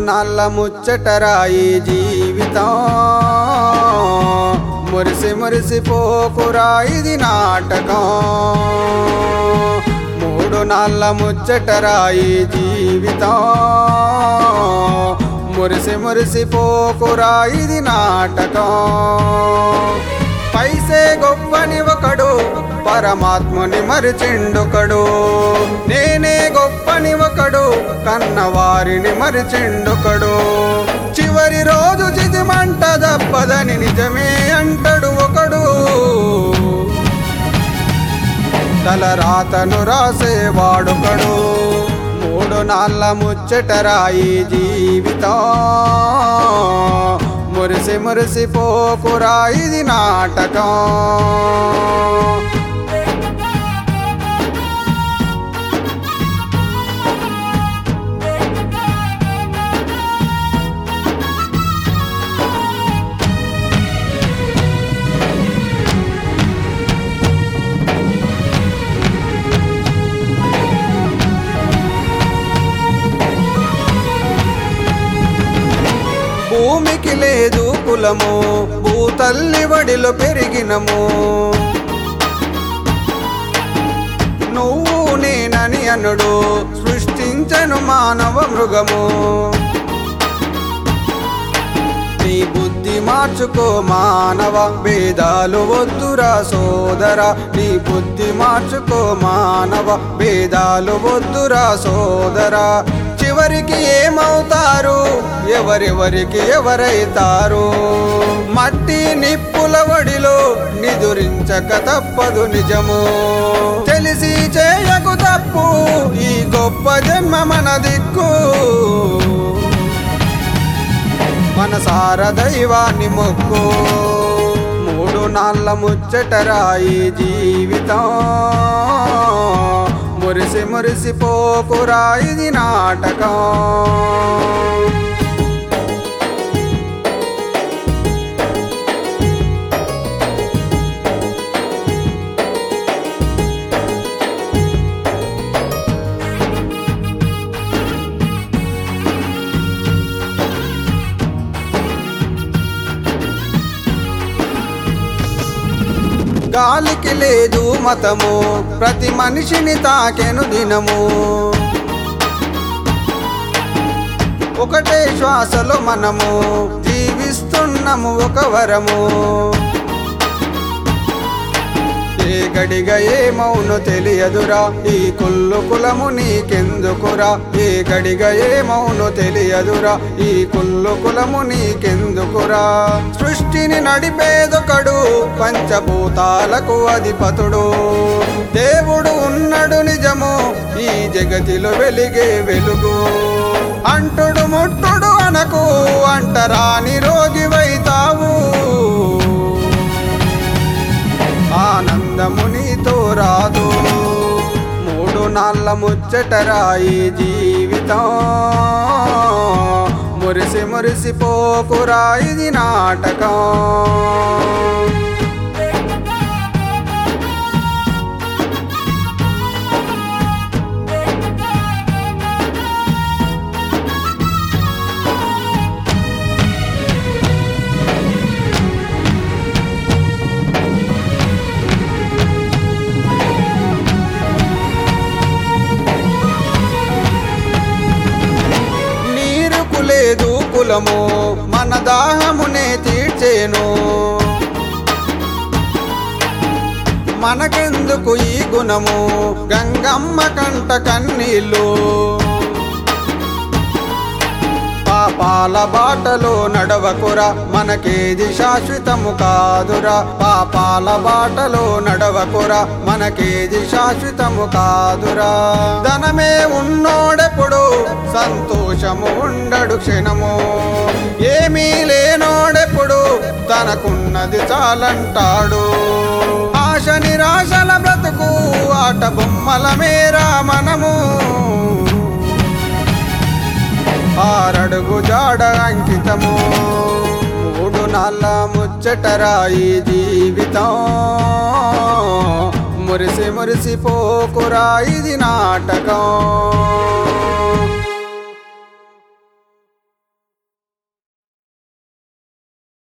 నాళ్ళ ముచ్చటరాయి జీవితం మురిసి మురిసిపోకురా ఇది నాటకం 3 నాళ్ళ ముచ్చటరాయి జీవితం మురిసి మురిసిపోకురా ఇది నాటకం పైసే గొప్పని ఒకడు పరమాత్ముని మరిచిండొకడు నేనే గొప్పని ఒకడు కన్నవారిని మరిచిండొకడు చివరి రోజు చితిమంట దప్పదని నిజమే అంటడు ఒకడు తలరాతను రాసేవాడొకడు 3 నాళ్ళ ముచ్చటరాయి జీవితం మురిసి మురిసిపోకురా ఇది నాటకం భూమికి లేదు కులము భూతల్లి వడిలో పెరిగినము నువ్వు నేనని అనుడు సృష్టించను మానవ మృగము నీ బుద్ధి మార్చుకో మానవ భేదాలు వద్దురా సోదరా నీ బుద్ధి మార్చుకో మానవ భేదాలు వద్దురా సోదరా చివరికి ఏమవుతారు ఎవరెవరికి ఎవరైతారు మట్టి నిప్పుల వడిలో నిదురించక తప్పదు నిజము తెలిసి చేయకు తప్పు ఈ గొప్ప జన్మ మన దిక్కు మనసార దైవాన్ని మొక్కు 3 నాళ్ళ ముచ్చటరాయి జీవితం మురిసి మురిసిపోకురా ఇది నాటకం గాలికి లేదు మతము ప్రతి మనిషిని తాకెను దినము ఒకటే శ్వాసలో మనము జీవిస్తున్నాము ఒక వరము ఏ గడిగా ఏమౌను తెలియదురా ఈ కుల్లు కులము నీకెందుకురా ఏ గడిగా ఏమౌను తెలియదురా ఈ కుల్లు కులము నీకెందుకురా సృష్టిని నడిపేదొకడు పంచభూతాలకు అధిపతుడు దేవుడు ఉన్నడు నిజము ఈ జగతిలో వెలిగే వెలుగు అంటుడు ముట్టుడు అనకు అంటరాని రోగివైతావు ఆనందము నీతో రాదు 3 నాళ్ళ ముచ్చటరాయి జీవితం మురిసి మురిసిపోకురా ఇది నాటకం లేదు కులము మన దాహమునే తీర్చేను మనకెందుకు ఈ గుణము గంగమ్మ కంట కన్నీళ్ళు పాపాల బాటలో నడవకురా మనకేది శాశ్వతము కాదురా పాపాల బాటలో నడవకురా మనకేది శాశ్వతము కాదురా ధనమే ఉన్నోడెప్పుడు సంతోషము ఉండడు క్షణము ఏమీ లేనోడెప్పుడు తనకున్నది చాలంటాడు ఆశ నిరాశల బ్రతుకు ఆట బొమ్మల మేరా మనము 6 అడుగు జాడ అంకితము 3 నాళ్ళ ముచ్చటరాయి జీవితం మురిసి మురిసిపోకురా ఇది నాటకం